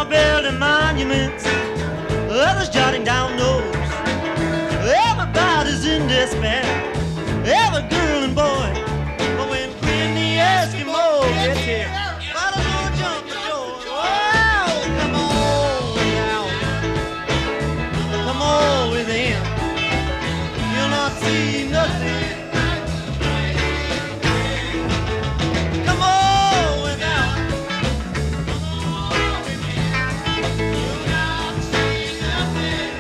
are building monuments, others jotting down notes. Everybody's in despair, every girl and boy. But when Queen the Eskimo gets here, well, I'm gonna jump the door. Oh, come on now, come on with him. You'll not see nothing. Come on without. You'll not see nothing.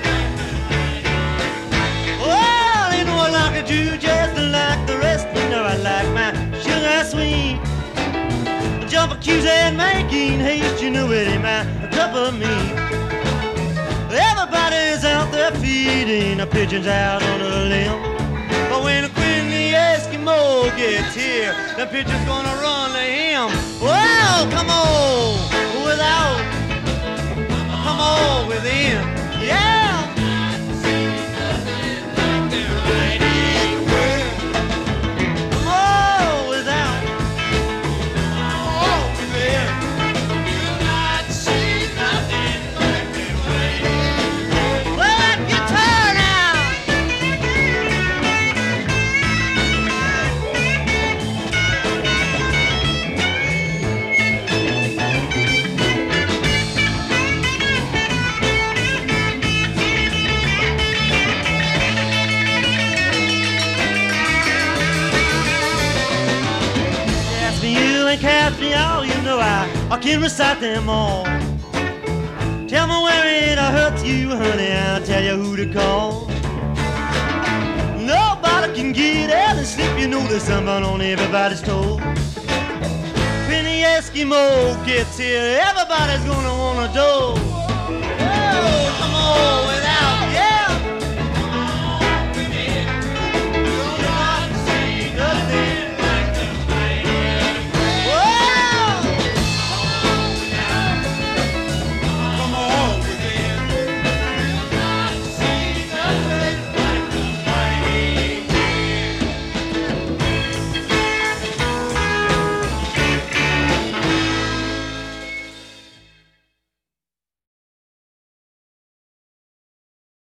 Well, you know I like a Jew just like the rest. You know I like my sugar sweet. Jump accused and making haste. You know it ain't my cup of meat. Everybody's out there feeding the pigeons out on a limb. But when the Queen the Eskimo gets here, the pigeon's gonna run to him. Well, come on without, come on with him. Yeah. Come on without, come on with him. You'll not see nothing but the way. Well, that guitar now. Cast me you and cast me all, you know I can recite them all. Tell me where it hurts you, honey, I'll tell you who to call. Nobody can get out and sleep, you know there's someone on everybody's toe. When the Eskimo gets here, everybody's gonna wanna do. Oh, come on.